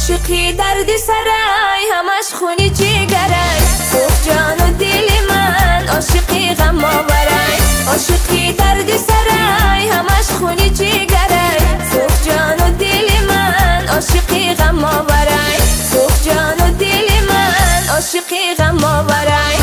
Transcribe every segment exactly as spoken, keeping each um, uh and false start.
عاشقی دردی سرای همش خونی جگرای سوخ جان و دل من عاشقی غم آورای عاشقی دردی سرای همش خونی جگرای سوخ جان و دل من عاشقی غم آورای سوخ جان و دل من عاشقی غم آورای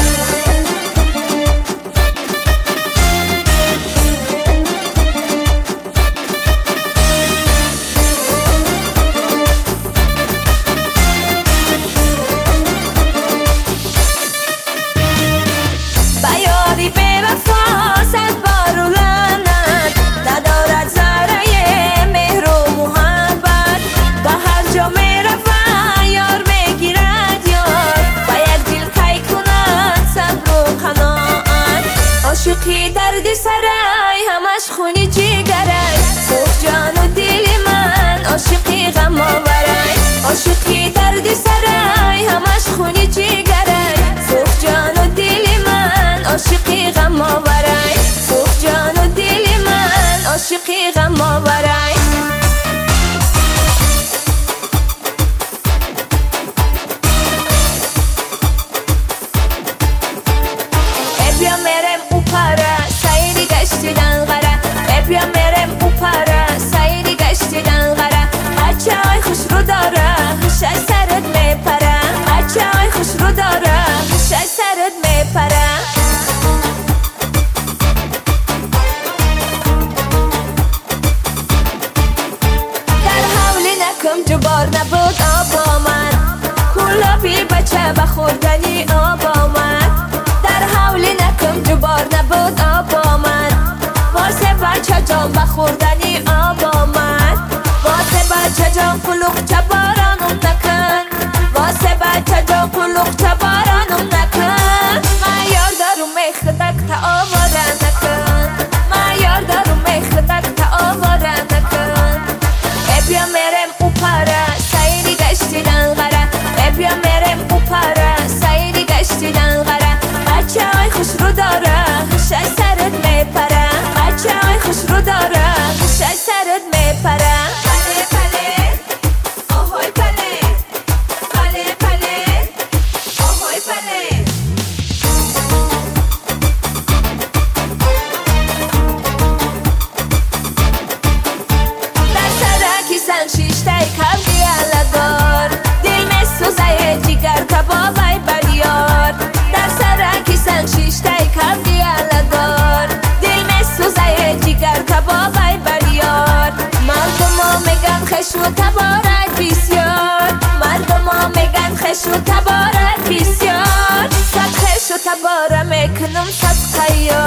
عاشقی دردی سرای همش خونی جگرای سوخ جان و دل من عاشقی غم آورای عاشقی دردی سرای همش خونی جگرای سوخ جان و دل من عاشقی غم آورای سوخ جان و دل من عاشقی غم آورای بیا مرم او پاره سایری گشتی دنغره بیا مرم او پاره سایری گشتی دنغره هرچه های خوش رو داره هشه سرت میپره هرچه های خوش رو داره هشه سرت میپره در حولی نکم جبار نبود آب آمد کلابی بچه بخوردنی آب آمد در حولی نکم جبار نبود آب آمد واسه بچه جان بخوردنی آب آمد واسه بچه جان قلوق چبارانم نکن واسه بچه جان قلوق چبارانم نکن ما یار دارم میخدک تا آواره نکن ما یار دارم میخدک تا آواره نکن بیا مرم او پاره سایری گشتی دنغره بیا مرم او پاره سایری گشتی دنغره بچه های خوش رو داره هشه سرت میپره بچه های خوش رو داره هشه سرت میپره پله پله آهای پله پله پله آهای پله در سرکی سن شیشته کم دیاله دار دل مسوزه جگر کبابای بریار در سرکی سن شیشته کم دیاله دار دل مسوزه جگر کبابای بریار مردم ها میگن خش و تبارک بسیار مردم ها میگن خش و تبارک بسیار صد خش و تباره میکنم صد خیار